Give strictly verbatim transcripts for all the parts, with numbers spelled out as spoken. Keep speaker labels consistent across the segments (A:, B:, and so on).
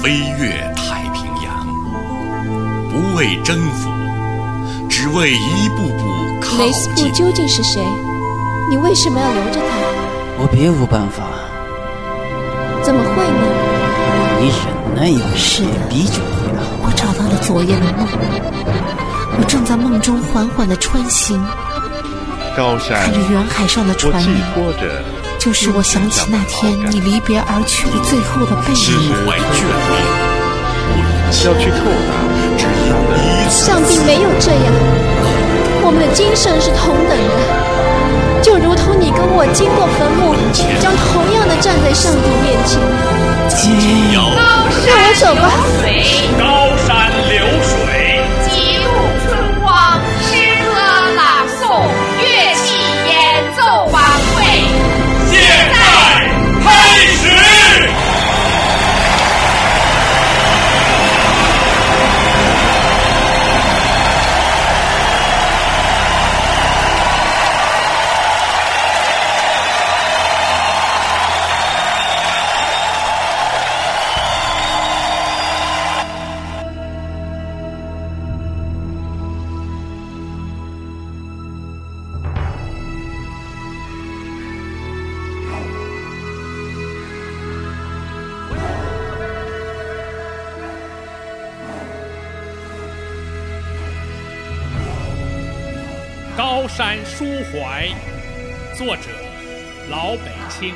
A: 飞越太平洋，不为征服，只为一步步靠近。
B: 雷斯布究竟是谁？你为什么要留着他？
C: 我别无办法。
B: 怎么会呢？
C: 你忍耐一时也逼就会了。
D: 我找到了昨夜的梦，我正在梦中缓缓地穿行，
E: 高山
D: 看着远海上的船
E: 我寄
D: 名，
E: 托着
D: 就是我想起那天你离别而去的最后的背
A: 心
D: 影。
A: 怀眷恋，
E: 要去透达
A: 只因一次
B: 上帝没有这样，我们的精神是同等的，就如同你跟我经过坟墓，将同样的站在上帝面前。
A: 要
B: 让我走吧。
F: 高山流水，
G: 几度春光，诗歌朗诵，乐器演奏晚会，
F: 现在开始。高山抒怀，作者老北青。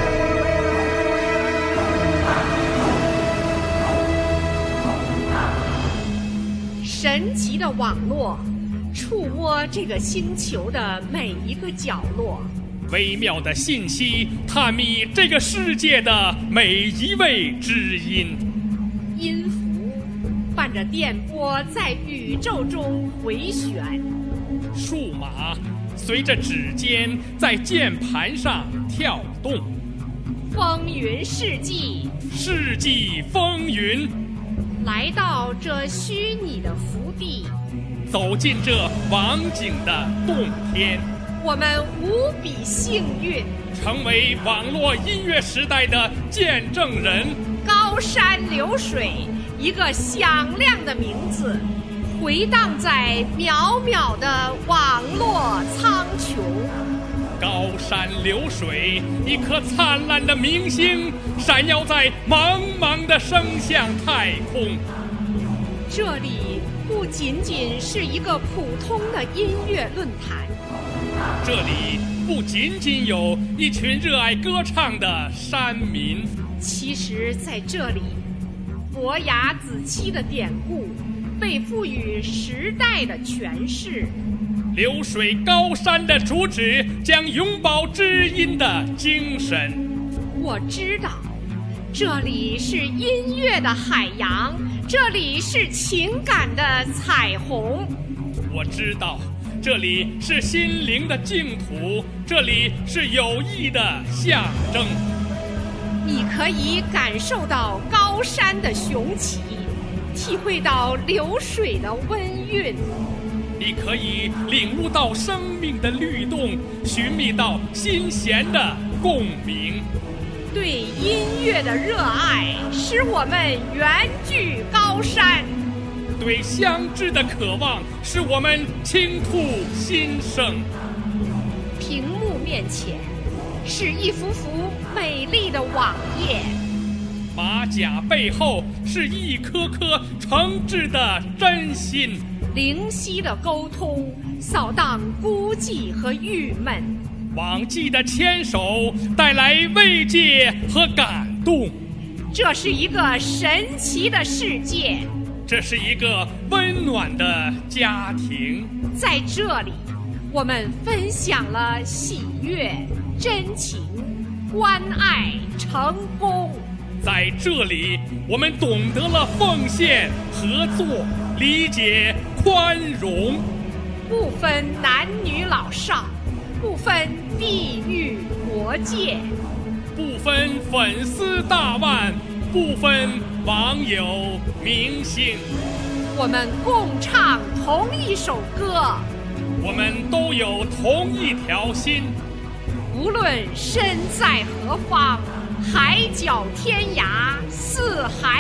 G: 神奇的网络，触摸这个星球的每一个角落。
F: 微妙的信息，探秘这个世界的每一位知音。
G: 音符伴着电波在宇宙中回旋。
F: 数码随着指尖在键盘上跳动。
G: 风云世纪，
F: 世纪风云，
G: 来到这虚拟的福地，
F: 走进这网景的洞天。
G: 我们无比幸运，
F: 成为网络音乐时代的见证人。
G: 高山流水，一个响亮的名字，回荡在渺渺的网络苍穹。
F: 高山流水，一颗灿烂的明星，闪耀在茫茫的声响太空。
G: 这里不仅仅是一个普通的音乐论坛，
F: 这里不仅仅有一群热爱歌唱的山民，
G: 其实在这里，伯牙子期的典故被赋予时代的诠释。
F: 流水高山的主旨将永葆知音的精神。
G: 我知道，这里是音乐的海洋，这里是情感的彩虹。
F: 我知道，这里是心灵的净土，这里是友谊的象征。
G: 你可以感受到高山的雄奇，体会到流水的温韵。
F: 你可以领悟到生命的律动，寻觅到心弦的共鸣。
G: 对音乐的热爱使我们远距高山，
F: 对相知的渴望使我们倾吐心声。
G: 屏幕面前是一幅幅美丽的网页，
F: 马甲背后是一颗颗诚挚的真心。
G: 灵犀的沟通扫荡孤寂和郁闷，
F: 网际的牵手带来慰藉和感动。
G: 这是一个神奇的世界，
F: 这是一个温暖的家庭。
G: 在这里，我们分享了喜悦、真情、关爱、成功。
F: 在这里，我们懂得了奉献、合作、理解、宽容，
G: 不分男女老少，不分地域国界，
F: 不分粉丝大万，不分网友明星。
G: 我们共唱同一首歌，
F: 我们都有同一条心。
G: 无论身在何方，海角天涯，四海五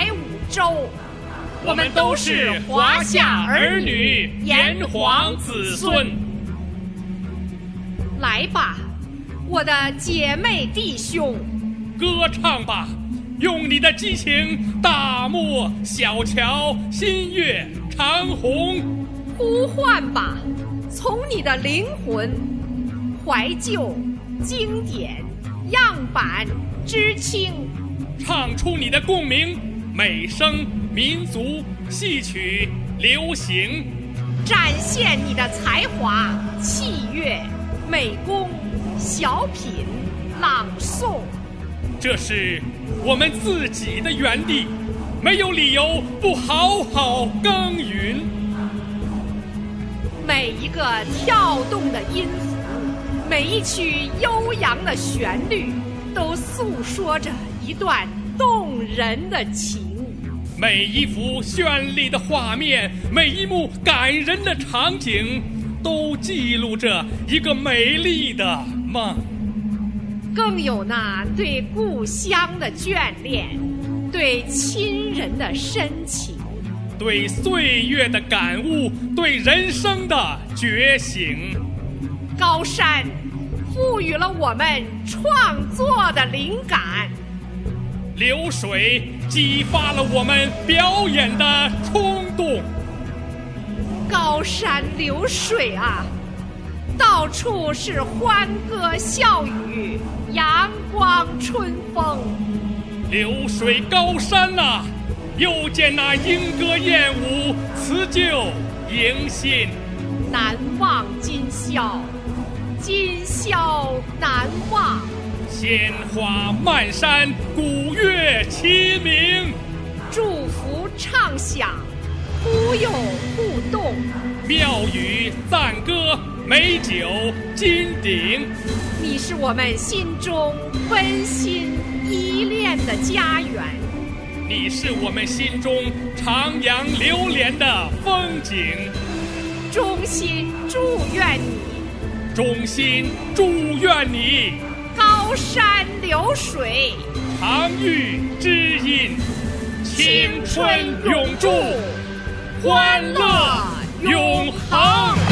G: 州。我们都是华夏儿女，炎黄子孙。来吧，我的姐妹弟兄，
F: 歌唱吧，用你的激情大漠、小桥、新月、长虹。
G: 呼唤吧，从你的灵魂，怀旧、经典、样板、知青，
F: 唱出你的共鸣，美声、民族、戏曲、流行，
G: 展现你的才华、器乐、美工、小品、朗诵。
F: 这是我们自己的园地，没有理由不好好耕耘。
G: 每一个跳动的音符，每一曲悠扬的旋律，都诉说着一段动人的情。
F: 每一幅绚丽的画面，每一幕感人的场景，都记录着一个美丽的梦。
G: 更有那对故乡的眷恋，对亲人的深情，
F: 对岁月的感悟，对人生的觉醒。
G: 高山赋予了我们创作的灵感，
F: 流水激发了我们表演的冲动。
G: 高山流水啊，到处是欢歌笑语，阳光春风。
F: 流水高山啊，又见那莺歌燕舞，辞旧迎新。
G: 难忘今宵，今宵难忘。
F: 鲜花漫山，鼓乐齐鸣，
G: 祝福唱响，忽悠互动。
F: 妙语赞歌，美酒金鼎。
G: 你是我们心中温馨依恋的家园，
F: 你是我们心中徜徉流连的风景。
G: 衷心祝愿你，
F: 衷心祝愿你，
G: 高山流水，
F: 长育知音，青春永驻，欢乐永恒。